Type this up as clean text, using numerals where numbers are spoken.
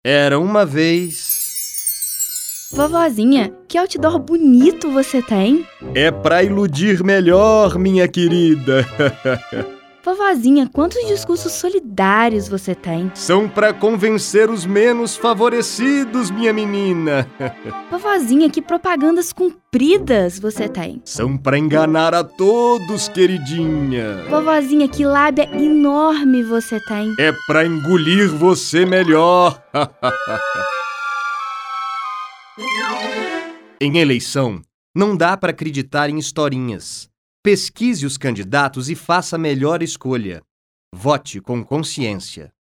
Era uma vez... Vovozinha, que outdoor bonito você tem! É pra iludir melhor, minha querida. Vovozinha, quantos discursos solidários você tem! São pra convencer os menos favorecidos, minha menina. Vovozinha, que propagandas compridas você tem! São pra enganar a todos, queridinha. Vovozinha, que lábia enorme você tem! É pra engolir você melhor. Em eleição, não dá para acreditar em historinhas. Pesquise os candidatos e faça a melhor escolha. Vote com consciência.